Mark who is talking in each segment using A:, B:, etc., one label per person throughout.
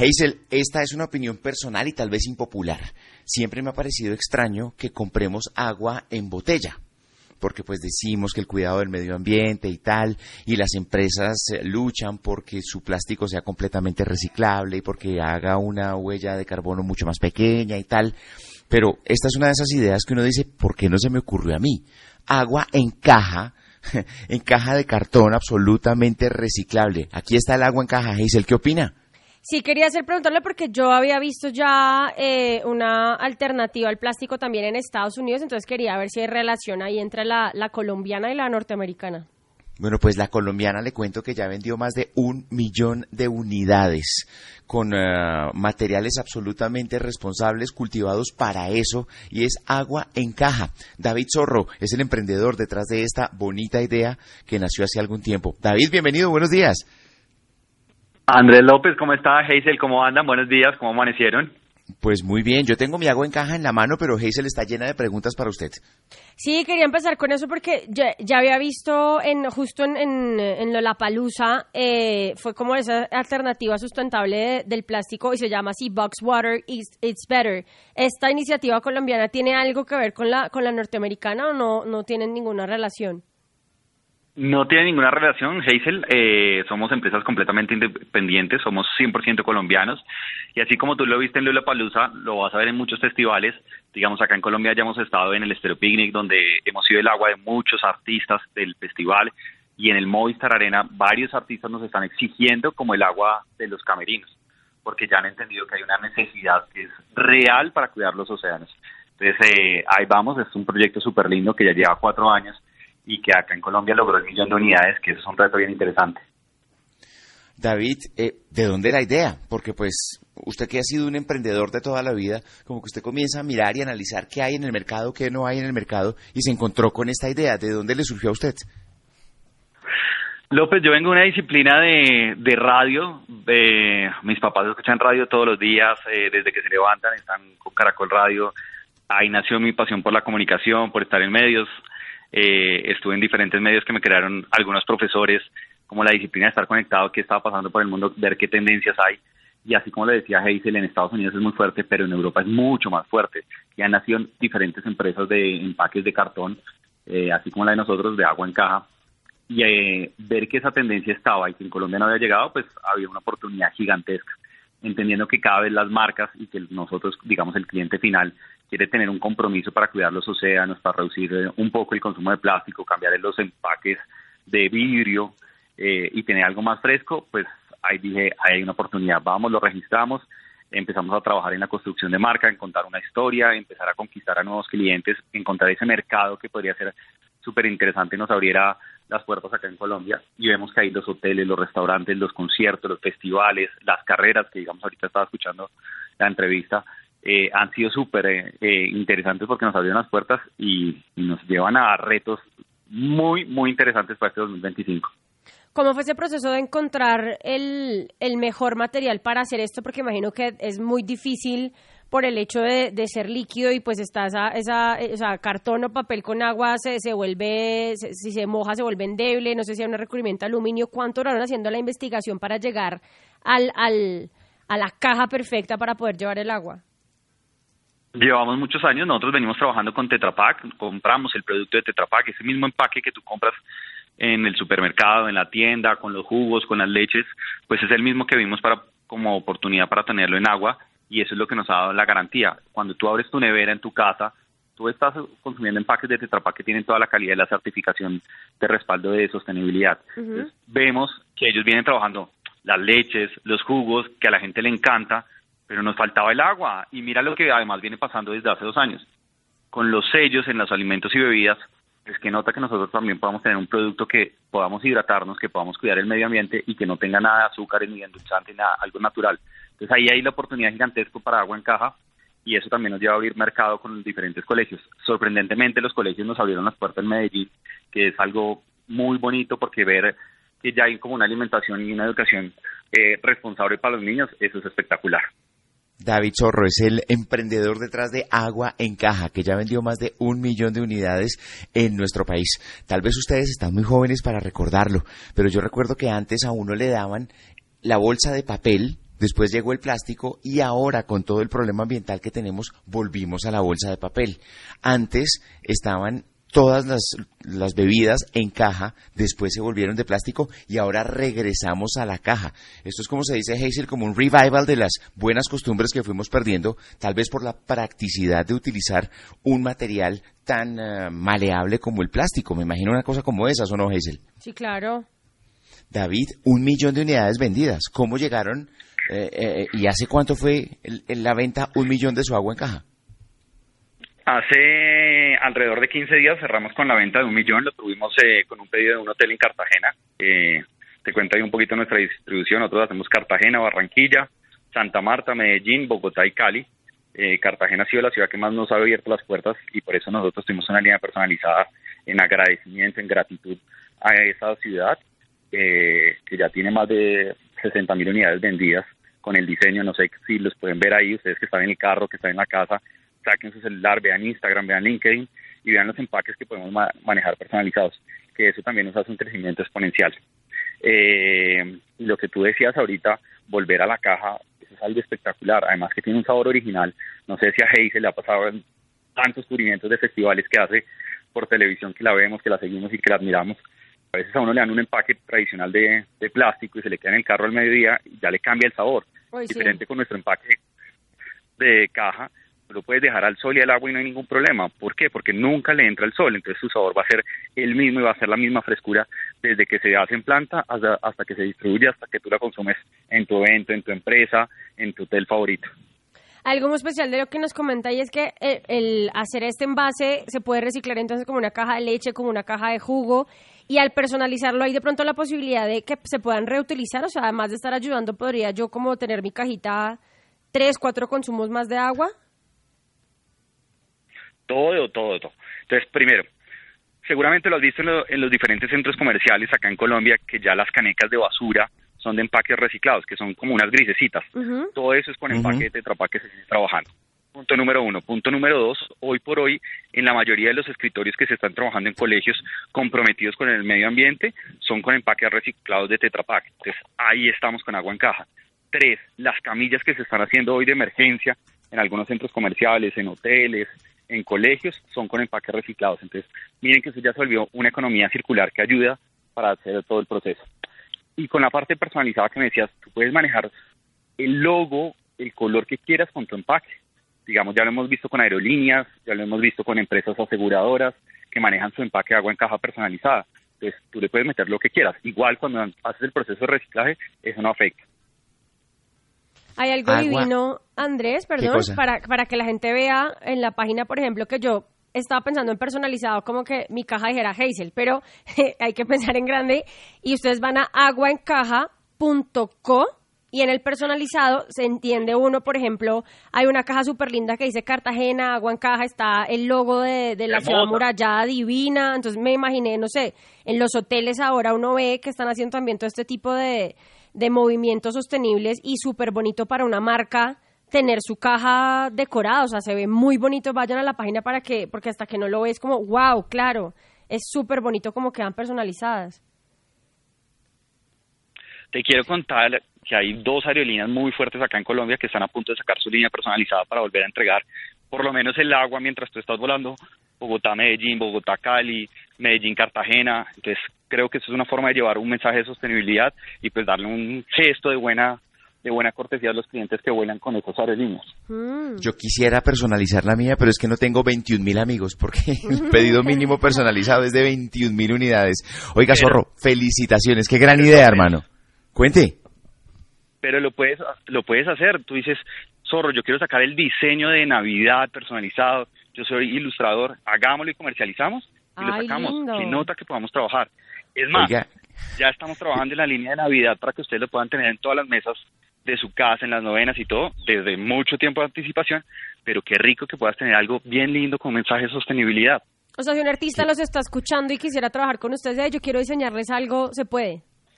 A: Hazel, esta es una opinión personal y tal vez impopular. Siempre me ha parecido extraño que compremos agua en botella, porque pues decimos que el cuidado del medio ambiente y tal, y las empresas luchan porque su plástico sea completamente reciclable y porque haga una huella de carbono mucho más pequeña y tal. Pero esta es una de esas ideas que uno dice, ¿por qué no se me ocurrió a mí? Agua en caja, en caja de cartón absolutamente reciclable. Aquí está el agua en caja. Hazel, ¿qué opina?
B: Sí, quería preguntarle porque yo había visto ya una alternativa al plástico también en Estados Unidos, entonces quería ver si hay relación ahí entre la colombiana y la norteamericana.
A: Bueno, pues la colombiana le cuento que ya vendió más de 1 millón de unidades con materiales absolutamente responsables cultivados para eso, y es agua en caja. David Zorro es el emprendedor detrás de esta bonita idea que nació hace algún tiempo. David, bienvenido, buenos días.
C: Andrés López, ¿cómo está? Hazel, ¿cómo andan? Buenos días, ¿cómo amanecieron?
A: Pues muy bien, yo tengo mi agua en caja en la mano, pero Hazel está llena de preguntas para usted.
B: Sí, quería empezar con eso porque ya había visto justo en Lollapalooza, fue como esa alternativa sustentable del plástico y se llama así, Box Water, It's Better. ¿Esta iniciativa colombiana tiene algo que ver con la norteamericana o no tienen ninguna relación?
C: No tiene ninguna relación, Hazel. Somos empresas completamente independientes, somos 100% colombianos. Y así como tú lo viste en Lollapalooza, lo vas a ver en muchos festivales. Digamos, acá en Colombia ya hemos estado en el Estéreo Picnic, donde hemos sido el agua de muchos artistas del festival. Y en el Movistar Arena, varios artistas nos están exigiendo como el agua de los camerinos, porque ya han entendido que hay una necesidad que es real para cuidar los océanos. Entonces, ahí vamos, es un proyecto súper lindo que ya lleva 4 años. Y que acá en Colombia logró 1 millón de unidades, que eso es un reto bien interesante.
A: David, ¿de dónde la idea? Porque pues usted que ha sido un emprendedor de toda la vida, como que usted comienza a mirar y analizar qué hay en el mercado, qué no hay en el mercado, y se encontró con esta idea. ¿De dónde le surgió a usted?
C: López, yo vengo de una disciplina de radio. Mis papás escuchan radio todos los días, desde que se levantan, están con Caracol Radio. Ahí nació mi pasión por la comunicación, por estar en medios. Estuve en diferentes medios que me crearon algunos profesores, como la disciplina de estar conectado, qué estaba pasando por el mundo, ver qué tendencias hay. Y así como le decía Hazel, en Estados Unidos es muy fuerte, pero en Europa es mucho más fuerte. Y han nacido diferentes empresas de empaques de cartón, así como la de nosotros, de agua en caja. Y ver que esa tendencia estaba y que en Colombia no había llegado, pues había una oportunidad gigantesca, entendiendo que cada vez las marcas y que nosotros, digamos, el cliente final, quiere tener un compromiso para cuidar los océanos, para reducir un poco el consumo de plástico, cambiar los empaques de vidrio y tener algo más fresco, pues ahí dije, ahí hay una oportunidad, vamos, lo registramos, empezamos a trabajar en la construcción de marca, en contar una historia, empezar a conquistar a nuevos clientes, encontrar ese mercado que podría ser súper interesante y nos abriera las puertas acá en Colombia, y vemos que hay los hoteles, los restaurantes, los conciertos, los festivales, las carreras, que digamos ahorita estaba escuchando la entrevista, han sido súper interesantes porque nos abrieron las puertas y nos llevan a retos muy, muy interesantes para este 2025.
B: ¿Cómo fue ese proceso de encontrar el mejor material para hacer esto? Porque imagino que es muy difícil por el hecho de ser líquido y pues está o sea, cartón o papel con agua se vuelve, si se moja se vuelve endeble, no sé si hay un recubrimiento de aluminio. ¿Cuánto duraron haciendo la investigación para llegar a la caja perfecta para poder llevar el agua?
C: Llevamos muchos años, nosotros venimos trabajando con Tetra Pak, compramos el producto de Tetra Pak, ese mismo empaque que tú compras en el supermercado, en la tienda, con los jugos, con las leches, pues es el mismo que vimos como oportunidad para tenerlo en agua, y eso es lo que nos ha dado la garantía. Cuando tú abres tu nevera en tu casa, tú estás consumiendo empaques de Tetra Pak que tienen toda la calidad y la certificación de respaldo de sostenibilidad. Uh-huh. Entonces, vemos que ellos vienen trabajando las leches, los jugos, que a la gente le encanta, pero nos faltaba el agua, y mira lo que además viene pasando desde hace 2 años. Con los sellos en los alimentos y bebidas, es que nota que nosotros también podamos tener un producto que podamos hidratarnos, que podamos cuidar el medio ambiente y que no tenga nada de azúcar ni endulzante, nada, algo natural. Entonces ahí hay la oportunidad gigantesca para agua en caja, y eso también nos lleva a abrir mercado con los diferentes colegios. Sorprendentemente los colegios nos abrieron las puertas en Medellín, que es algo muy bonito porque ver que ya hay como una alimentación y una educación responsable para los niños, eso es espectacular.
A: David Zorro es el emprendedor detrás de Agua en Caja, que ya vendió más de 1 millón de unidades en nuestro país. Tal vez ustedes están muy jóvenes para recordarlo, pero yo recuerdo que antes a uno le daban la bolsa de papel después llegó el plástico y ahora con todo el problema ambiental que tenemos volvimos a la bolsa de papel. Antes estaban todas las bebidas en caja, después se volvieron de plástico y ahora regresamos a la caja. Esto es, como se dice, Hazel, como un revival de las buenas costumbres que fuimos perdiendo, tal vez por la practicidad de utilizar un material tan maleable como el plástico. Me imagino una cosa como esa, ¿o no, Hazel?
B: Sí, claro.
A: David, 1 millón de unidades vendidas. ¿Cómo llegaron y hace cuánto fue la venta 1 millón de su agua en caja?
C: Hace alrededor de 15 días cerramos con la venta de 1 millón, lo tuvimos con un pedido de un hotel en Cartagena. Te cuento ahí un poquito nuestra distribución. Nosotros hacemos Cartagena, Barranquilla, Santa Marta, Medellín, Bogotá y Cali. Cartagena ha sido la ciudad que más nos ha abierto las puertas y por eso nosotros tuvimos una línea personalizada en agradecimiento, en gratitud a esa ciudad, que ya tiene más de 60.000 unidades vendidas con el diseño. No sé si los pueden ver ahí, ustedes que están en el carro, que están en la casa, saquen su celular, vean Instagram, vean LinkedIn y vean los empaques que podemos manejar personalizados, que eso también nos hace un crecimiento exponencial. Lo que tú decías ahorita, volver a la caja, eso es algo espectacular, además que tiene un sabor original. No sé si a Hazel le ha pasado en tantos cubrimientos de festivales que hace por televisión, que la vemos, que la seguimos y que la admiramos. A veces a uno le dan un empaque tradicional de plástico y se le queda en el carro al mediodía y ya le cambia el sabor.
B: Uy,
C: diferente
B: sí.
C: con nuestro empaque de caja, lo puedes dejar al sol y al agua y no hay ningún problema. ¿Por qué? Porque nunca le entra el sol, entonces su sabor va a ser el mismo y va a ser la misma frescura desde que se hace en planta hasta que se distribuye, hasta que tú la consumes en tu evento, en tu empresa, en tu hotel favorito.
B: Algo muy especial de lo que nos comenta y es que el hacer este envase se puede reciclar entonces como una caja de leche, como una caja de jugo, y al personalizarlo hay de pronto la posibilidad de que se puedan reutilizar. O sea, además de estar ayudando, podría yo como tener mi cajita 3, 4 consumos más de agua.
C: Todo. Entonces, primero, seguramente lo has visto en los diferentes centros comerciales acá en Colombia, que ya las canecas de basura son de empaques reciclados, que son como unas grisecitas.
B: Uh-huh.
C: Todo eso es con empaque de Tetra Pak que se sigue trabajando. Punto número 1. Punto número 2, hoy por hoy, en la mayoría de los escritorios que se están trabajando en colegios comprometidos con el medio ambiente, son con empaques reciclados de Tetra Pak. Entonces, ahí estamos con agua en caja. 3, las camillas que se están haciendo hoy de emergencia en algunos centros comerciales, en hoteles, en colegios, son con empaques reciclados. Entonces, miren que eso ya se volvió una economía circular que ayuda para hacer todo el proceso. Y con la parte personalizada que me decías, tú puedes manejar el logo, el color que quieras con tu empaque. Digamos, ya lo hemos visto con aerolíneas, ya lo hemos visto con empresas aseguradoras que manejan su empaque de agua en caja personalizada. Entonces, tú le puedes meter lo que quieras. Igual cuando haces el proceso de reciclaje, eso no afecta.
B: Hay algo divino, Andrés, perdón, para que la gente vea en la página, por ejemplo, que yo estaba pensando en personalizado, como que mi caja dijera Hazel, pero hay que pensar en grande, y ustedes van a aguaencaja.co y en el personalizado se entiende uno, por ejemplo, hay una caja súper linda que dice Cartagena, agua en caja, está el logo de la ciudad amurallada divina. Entonces me imaginé, no sé, en los hoteles ahora uno ve que están haciendo también todo este tipo de movimientos sostenibles y súper bonito para una marca tener su caja decorada. O sea, se ve muy bonito. Vayan a la página porque hasta que no lo ves como, wow, claro, es súper bonito como quedan personalizadas.
C: Te quiero contar que hay 2 aerolíneas muy fuertes acá en Colombia que están a punto de sacar su línea personalizada para volver a entregar por lo menos el agua mientras tú estás volando. Bogotá-Medellín, Bogotá-Cali, Medellín-Cartagena. Entonces creo que eso es una forma de llevar un mensaje de sostenibilidad y pues darle un gesto de buena cortesía a los clientes que vuelan con esas aerolíneas.
A: Yo quisiera personalizar la mía, pero es que no tengo 21.000 amigos, porque el pedido mínimo personalizado es de 21.000 unidades. Oiga, Zorro, felicitaciones, qué gran idea, hermano. Cuente.
C: Pero lo puedes hacer. Tú dices, Zorro, yo quiero sacar el diseño de Navidad personalizado, yo soy ilustrador, hagámoslo y comercializamos y lo sacamos.
B: Lindo.
C: Se nota que podamos trabajar. Es más, ya estamos trabajando en la línea de Navidad para que ustedes lo puedan tener en todas las mesas de su casa, en las novenas y todo, desde mucho tiempo de anticipación, pero qué rico que puedas tener algo bien lindo con mensaje de sostenibilidad.
B: O sea, si un artista los está escuchando y quisiera trabajar con ustedes, yo quiero diseñarles algo, ¿se puede?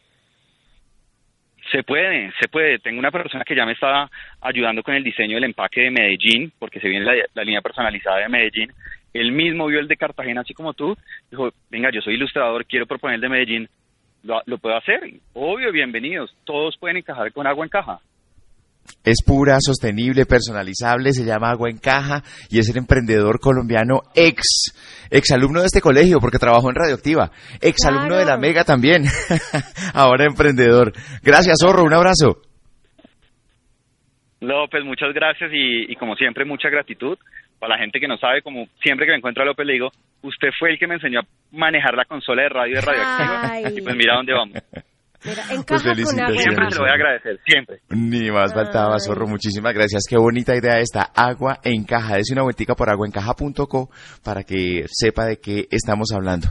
C: Se puede. Tengo una persona que ya me está ayudando con el diseño del empaque de Medellín, porque se viene la línea personalizada de Medellín. Él mismo vio el de Cartagena, así como tú. Dijo, venga, yo soy ilustrador, quiero proponer el de Medellín. ¿Lo puedo hacer? Obvio, bienvenidos. Todos pueden encajar con agua en caja.
A: Es pura, sostenible, personalizable, se llama Agua en Caja y es el emprendedor colombiano ex alumno de este colegio porque trabajó en Radioactiva, ex alumno de la Mega también, ahora emprendedor. Gracias, Zorro, un abrazo.
C: López, muchas gracias y como siempre mucha gratitud. Para la gente que no sabe, como siempre que me encuentro a López le digo, usted fue el que me enseñó a manejar la consola de radio de Radioactiva. Y pues mira dónde vamos.
B: Mira, encaja
A: pues
B: con agua.
C: Siempre se lo voy a agradecer, siempre.
A: Ni más faltaba, Zorro, muchísimas gracias. Qué bonita idea esta, Agua en Caja. Dese una vueltica por aguaencaja.co para que sepa de qué estamos hablando.